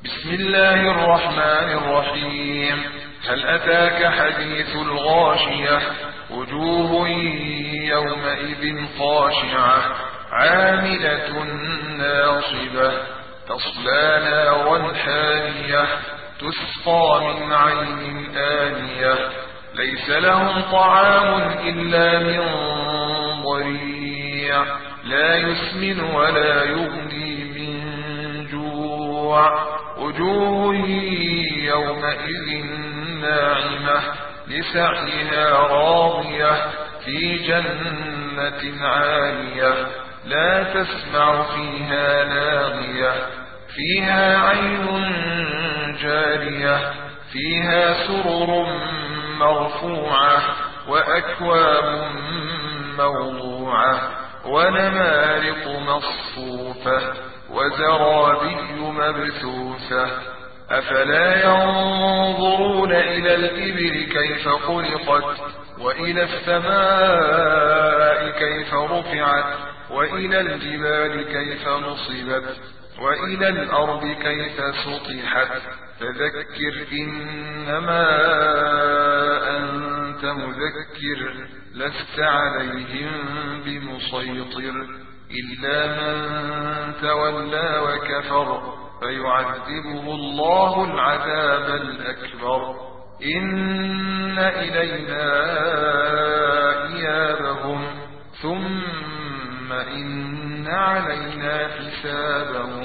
بسم الله الرحمن الرحيم. هل أتاك حديث الغاشية؟ وجوه يومئذ خاشعة عاملة ناصبة تصلى نارا حامية تسقى من عين آنية ليس لهم طعام إلا من ضريع لا يسمن ولا يغني من جوع وجوه يومئذ ناعمة لسعيها راضية في جنة عالية لا تسمع فيها لاغية فيها عين جارية فيها سرر مرفوعة وأكواب موضوعة ونمارق مصفوفة وزرابي مبثوثة أفلا ينظرون إلى الإبل كيف خلقت وإلى السماء كيف رفعت وإلى الجبال كيف نصبت وإلى الأرض كيف سطحت فذكر إنما أنت مذكر لست عليهم بمسيطر إلا من تولى وكفر فيعذبه الله العذاب الأكبر إن إلينا إيابهم ثم إن علينا حسابهم